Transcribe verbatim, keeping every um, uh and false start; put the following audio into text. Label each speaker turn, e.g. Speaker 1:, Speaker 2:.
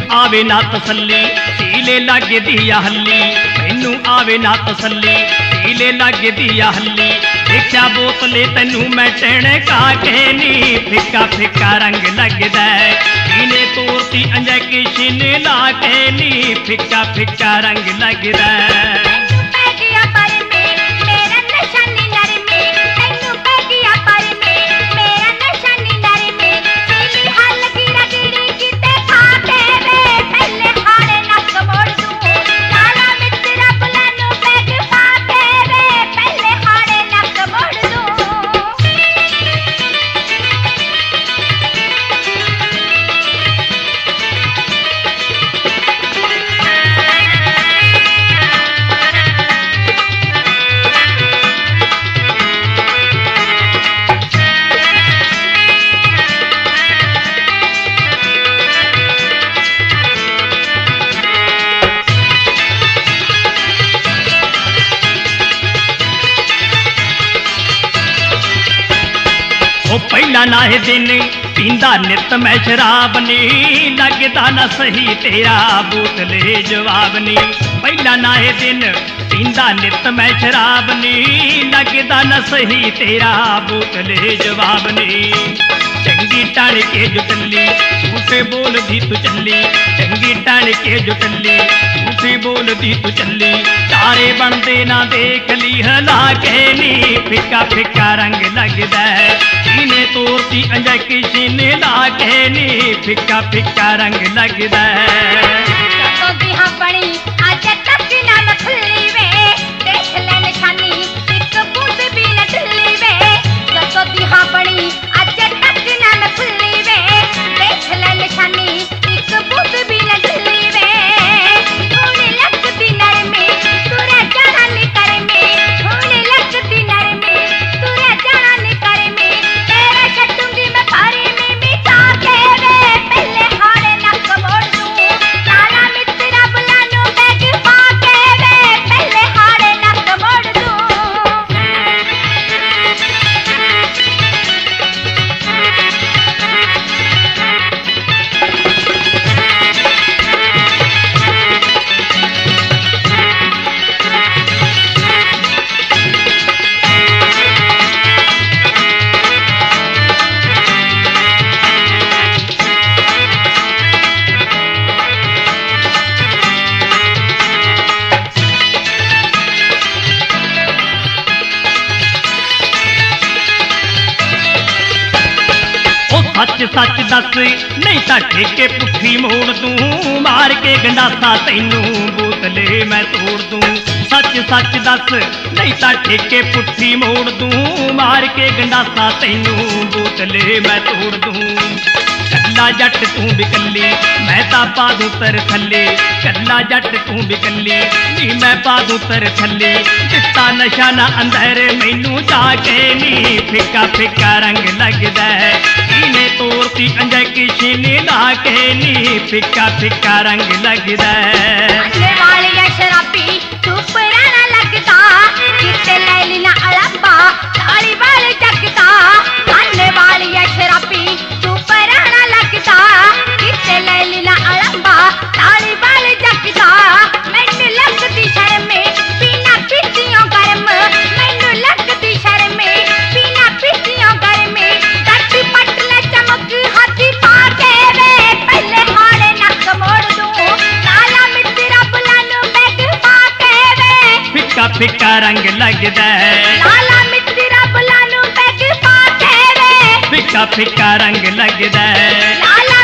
Speaker 1: आवे ना तसल्ली सीले लागे दिया हल्ली मैनू आवे ना तसल्ली सीले लागे दिया हल्ली देखा बोतले तैनू मैं टहने का के नी फिक्का फिक्का रंग लगदा है इने तोरती इंजेक्शन ला के नी फिक्का फिक्का रंग लगदा है पहला ना है दिन पींदा नित मैं शराब नी लगदा ना सही तेरा बोतले जवाब नी पहला ना है दिन पींदा नित मैं शराब नी लगदा ना सही तेरा बोतले जवाब नी चंगी टाण के जो टल्ली झूठे बोल दी तू चली चंगी टाण के जो टल्ली झूठे बोल दी तू चली तारे बनते ना देख ली हला के नी फिक्का फिक्का रंग लगदा है इने तोरती इंजेक्शन ला के नी फिक्का फिक्का रंग लगदा है सच सच दस नहीं तां ठेके पुट्ठी मोड़ दूं मार के गंडासा तैनू बोतले मैं तोड़ दूं सच सच दस नहीं तां ठेके पुट्ठी मोड़ दूं मार के गंडासा तैनू बोतले मैं तोड़ दूं कल्ला जट तू बिकली मैं तां पा दूं तर थल्ले कल्ला जट तू बिकली नी मैं पा दूं तर थल्ले दिता नशा ना अंदर मैनू जाके नी फिक्का फिक्का रंग लगदा है इने तोरती इंजेक्शन ला के नी फिक्का फिक्का रंग लगदा है
Speaker 2: वाली शराबी तू पुराना लगता किते लैली ना अड़बा ताली वाल जगता आने वाली शराबी तू पुराना लगता किते लैली ना अड़बा ताली वाल जगता मैनू लगदी शर्मे बिना पीतियों गरम मैनू लगदी शर्मे बिना पीतियों गरम गट्टी पटले चमक हाथी पाके वे पहले हाड़े नक मोड़ दूं काला मित्र बुलानू बैग पाके वे
Speaker 1: फिक्का फिक्का रंग लगदा है
Speaker 2: काला मित्र बुलानू बैग पाके वे
Speaker 1: फिक्का फिक्का रंग लगदा है
Speaker 2: लाला